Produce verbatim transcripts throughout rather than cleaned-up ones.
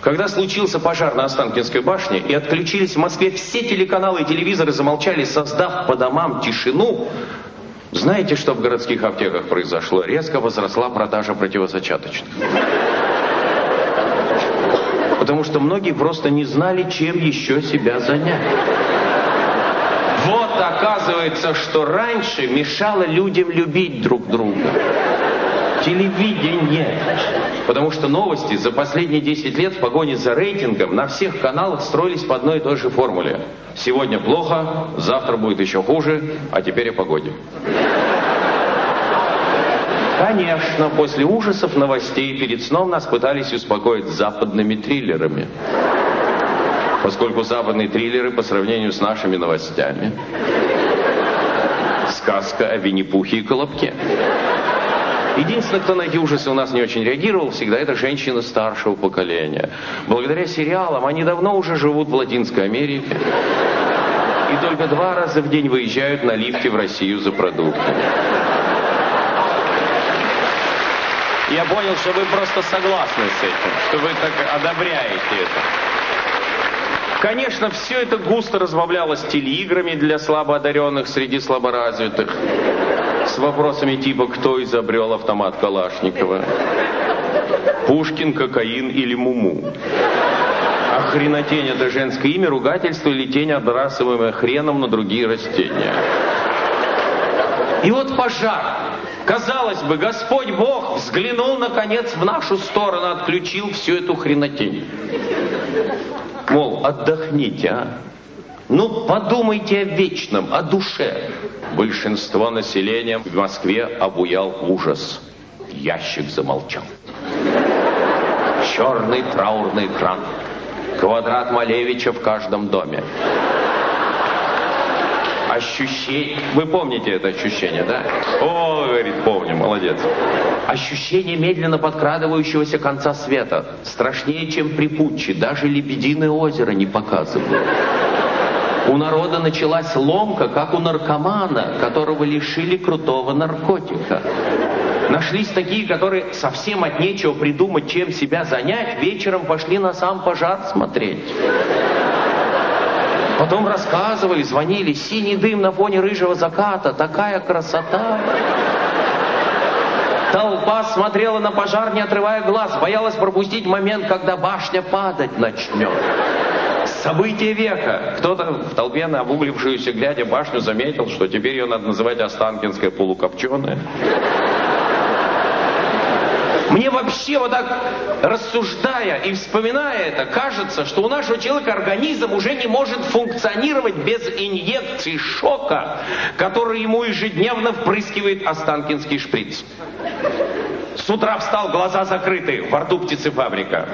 Когда случился пожар на Останкинской башне и отключились в Москве все телеканалы и телевизоры, замолчали, создав по домам тишину, знаете, что в городских аптеках произошло? Резко возросла продажа противозачаточных. Потому что многие просто не знали, чем еще себя занять. Вот оказывается, что раньше мешало людям любить друг друга. Телевидение. Потому что новости за последние десять лет в погоне за рейтингом на всех каналах строились по одной и той же формуле. Сегодня плохо, завтра будет еще хуже, а теперь о погоде. Конечно, после ужасов новостей перед сном нас пытались успокоить западными триллерами. Поскольку западные триллеры по сравнению с нашими новостями сказка о Винни-Пухе и Колобке. Единственное, кто на эти ужасы у нас не очень реагировал, всегда это женщины старшего поколения. Благодаря сериалам они давно уже живут в Латинской Америке и только два раза в день выезжают на лифте в Россию за продуктами. Я понял, что вы просто согласны с этим, что вы так одобряете это. Конечно, все это густо разбавлялось телеиграми для слабоодаренных среди слаборазвитых, с вопросами типа «Кто изобрел автомат Калашникова? Пушкин, кокаин или Муму? А хренотень — это женское имя, ругательство или тень, отбрасываемая хреном на другие растения?» И вот пожар. Казалось бы, Господь Бог взглянул, наконец, в нашу сторону, отключил всю эту хренотень. Мол, отдохните, а? Ну, подумайте о вечном, о душе. Большинство населения в Москве обуял ужас. Ящик замолчал. Черный траурный экран. Квадрат Малевича в каждом доме. Ощущение... Вы помните это ощущение, да? О, говорит, помню, молодец. Ощущение медленно подкрадывающегося конца света. Страшнее, чем при путче. Даже Лебединое озеро не показывают. У народа началась ломка, как у наркомана, которого лишили крутого наркотика. Нашлись такие, которые совсем от нечего придумать, чем себя занять, вечером пошли на сам пожар смотреть. Потом рассказывали, звонили, синий дым на фоне рыжего заката, такая красота. Толпа смотрела на пожар, не отрывая глаз, боялась пропустить момент, когда башня падать начнет. Событие века. Кто-то в толпе на обуглившуюся, глядя башню, заметил, что теперь ее надо называть Останкинская полукопченая. Мне вообще вот так, рассуждая и вспоминая это, кажется, что у нашего человека организм уже не может функционировать без инъекций шока, который ему ежедневно впрыскивает Останкинский шприц. С утра встал, глаза закрыты, во рту птицефабрика.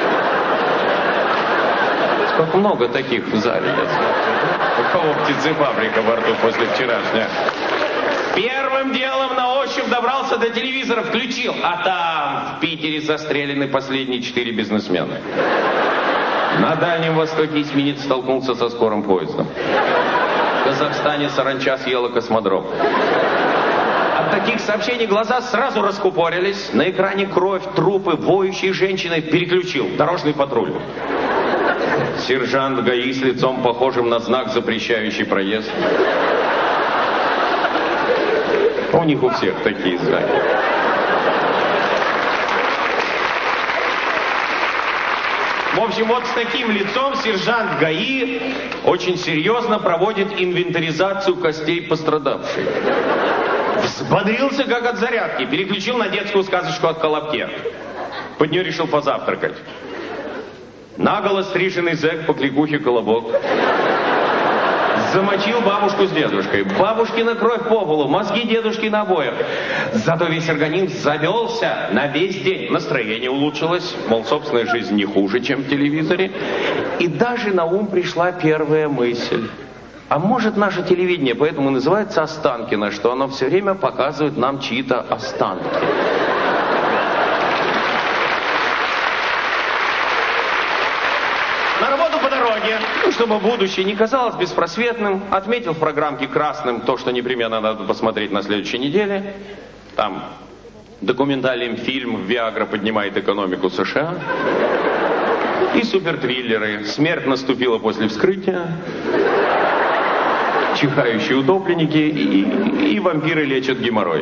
Как много таких в зале. У кого птицефабрика во рту после вчерашнего? Первым делом на ощупь добрался до телевизора, включил. А там в Питере застрелены последние четыре бизнесмена. На Дальнем Востоке эсминец столкнулся со скорым поездом. В Казахстане саранча съела космодром. От таких сообщений глаза сразу раскупорились. На экране кровь, трупы, воющие женщины. Переключил. Дорожный патруль. Сержант ГАИ с лицом, похожим на знак, запрещающий проезд. У них у всех такие знаки. В общем, вот с таким лицом сержант ГАИ очень серьезно проводит инвентаризацию костей пострадавшей. Взбодрился, как от зарядки, переключил на детскую сказочку от Колобке. Под нее решил позавтракать. Наголо стриженный зэк по кликухе Колобок замочил бабушку с дедушкой. Бабушкина кровь по полу, мозги дедушки на обоях. Зато весь организм завелся на весь день. Настроение улучшилось. Мол, собственная жизнь не хуже, чем в телевизоре. И даже на ум пришла первая мысль. А может, наше телевидение поэтому называется Останкино, что оно все время показывает нам чьи-то останки. На работу по дороге, ну, чтобы будущее не казалось беспросветным, отметил в программке красным то, что непременно надо посмотреть на следующей неделе. Там документальный фильм «Виагра поднимает экономику США». супертриллеры. Смерть наступила после вскрытия. Чихающие утопленники и, и вампиры лечат геморрой.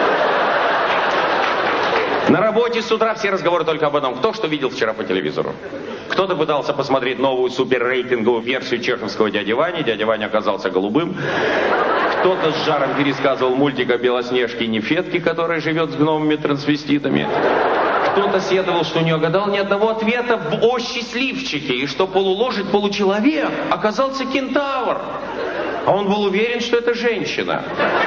На работе с утра все разговоры только об одном. Кто что видел вчера по телевизору? Кто-то пытался посмотреть новую суперрейтинговую версию чеховского «Дяди Вани». Дядя Ваня оказался голубым. Кто-то с жаром пересказывал мультик о Белоснежке и Нефетке, которая живет с гномами-трансвеститами. Кто-то сетовал, что не угадал ни одного ответа в «О счастливчике», и что полулошадь, получеловек оказался кентавр. А он был уверен, что это женщина.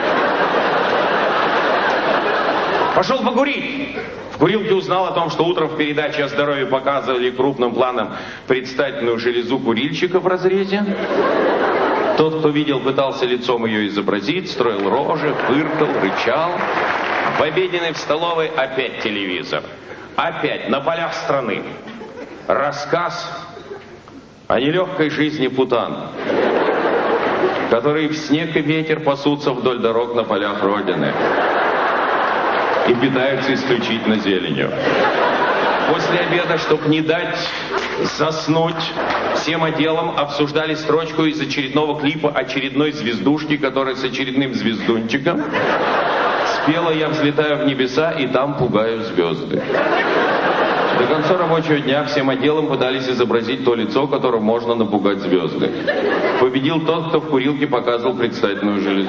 Пошел покурить. В курилке узнал о том, что утром в передаче о здоровье показывали крупным планом предстательную железу курильщика в разрезе. Тот, кто видел, пытался лицом ее изобразить, строил рожи, фыркал, рычал. В обеденной в столовой опять телевизор. Опять на полях страны. Рассказ о нелегкой жизни путан, которые в снег и ветер пасутся вдоль дорог на полях Родины и питаются исключительно зеленью. После обеда, чтобы не дать заснуть, всем отделом обсуждали строчку из очередного клипа очередной звездушки, которая с очередным звездунчиком спела «Я взлетаю в небеса и там пугаю звезды». До конца рабочего дня всем отделом пытались изобразить то лицо, которым можно напугать звезды. Победил тот, кто в курилке показывал предстательную железу.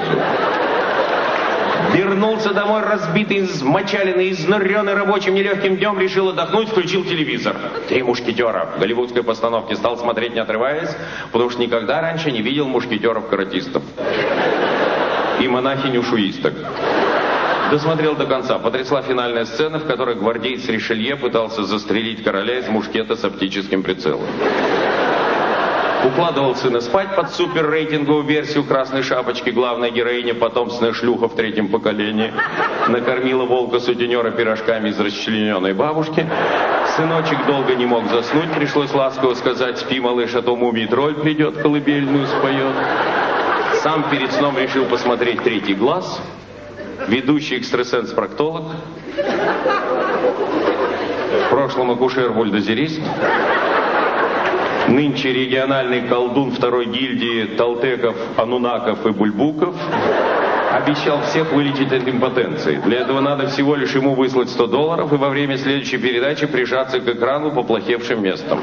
Вернулся домой разбитый, измочаленный, изнуренный рабочим нелегким днем, решил отдохнуть, включил телевизор. «Три мушкетера» в голливудской постановке стал смотреть, не отрываясь, потому что никогда раньше не видел мушкетеров-каратистов и монахиню-шуисток. Досмотрел до конца. Потрясла финальная сцена, в которой гвардеец Ришелье пытался застрелить короля из мушкета с оптическим прицелом. Укладывал сына спать под суперрейтинговую версию «Красной шапочки». Главная героиня, потомственная шлюха в третьем поколении, накормила волка-сутенера пирожками из расчлененной бабушки. Сыночек долго не мог заснуть, пришлось ласково сказать: «Спи, малыш, а то мумий-тролль придет, колыбельную споет». Сам перед сном решил посмотреть «Третий глаз». Ведущий экстрасенс-проктолог, в прошлом акушер-бульдозерист, нынче региональный колдун второй гильдии Талтеков, Анунаков и Бульбуков, обещал всех вылечить от импотенции. Для этого надо всего лишь ему выслать сто долларов и во время следующей передачи прижаться к экрану поплохевшим местом.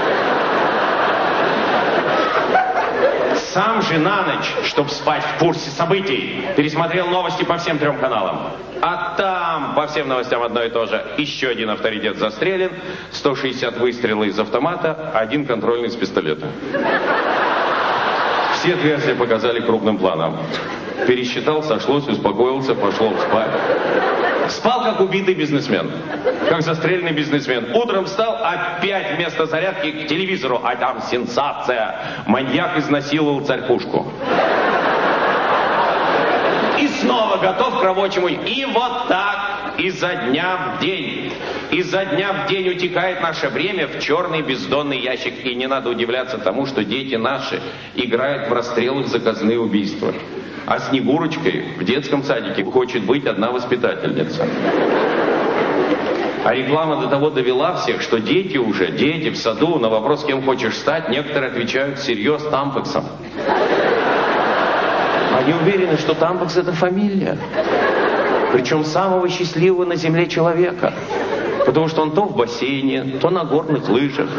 Сам же на ночь, чтобы спать в курсе событий, пересмотрел новости по всем трем каналам. А там по всем новостям одно и то же. Еще один авторитет застрелен, сто шестьдесят выстрелов из автомата, один контрольный из пистолета. Все версии показали крупным планом. Пересчитал, сошлось, успокоился, пошел спать. Спал, как убитый бизнесмен. Как застреленный бизнесмен. Утром встал, опять вместо зарядки к телевизору. А там сенсация. Маньяк изнасиловал царь-пушку. И снова готов к рабочему. И вот так, изо дня в день. Изо дня в день утекает наше время в черный бездонный ящик. И не надо удивляться тому, что дети наши играют в расстрелы, в заказные убийства. А Снегурочкой в детском садике хочет быть одна воспитательница. А реклама до того довела всех, что дети уже, дети в саду, на вопрос, кем хочешь стать, некоторые отвечают всерьез Тампексом. Они уверены, что Тампекс — это фамилия. Причем самого счастливого на земле человека. Потому что он то в бассейне, то на горных лыжах.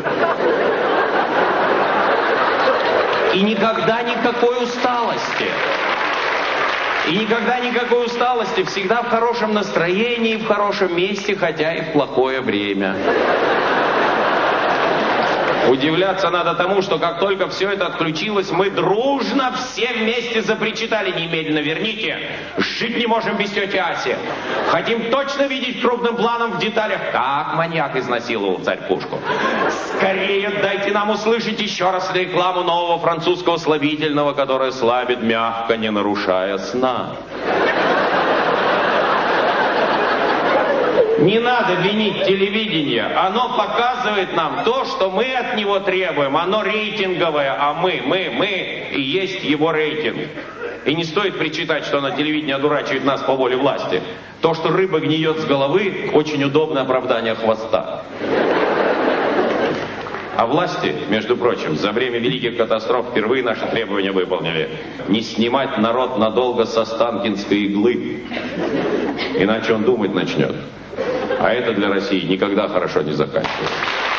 И никогда никакой усталости. И никогда никакой усталости, всегда в хорошем настроении, в хорошем месте, хотя и в плохое время. Удивляться надо тому, что как только все это отключилось, мы дружно все вместе запричитали: немедленно верните, жить не можем без тети Аси. Хотим точно видеть крупным планом в деталях, как маньяк изнасиловал царь-пушку. Скорее дайте нам услышать еще раз рекламу нового французского слабительного, которое слабит мягко, не нарушая сна. Не надо винить телевидение. Оно показывает нам то, что мы от него требуем. Оно рейтинговое, а мы, мы, мы и есть его рейтинг. И не стоит причитать, что на телевидении одурачивает нас по воле власти. То, что рыба гниет с головы, очень удобное оправдание хвоста. А власти, между прочим, за время великих катастроф впервые наши требования выполнили. Не снимать народ надолго с Останкинской иглы. Иначе он думать начнет. А это для России никогда хорошо не заканчивается.